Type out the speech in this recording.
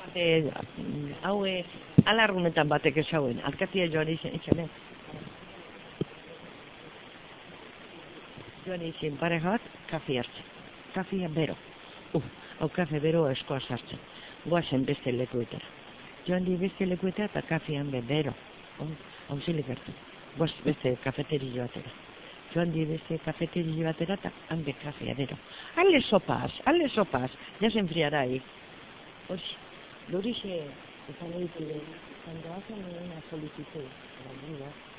hau alargunetan batek esauen, alkatia joan izan, joan izan pareja bat, kafe hartzen. Kafea bero. Hau kafe bero eskoa sartzen. Goazen beste lekuetara. Joan di beste lekuetara eta kafean bero. Hau zilik hartu. Goaz beste kafeteri joatera. Joan di beste kafeteri joatera eta hanbe kafea bero. Ale sopas. Ya se enfriará ahí. Hori, Lorixe, izan egiten, cuando hacen una solicitud,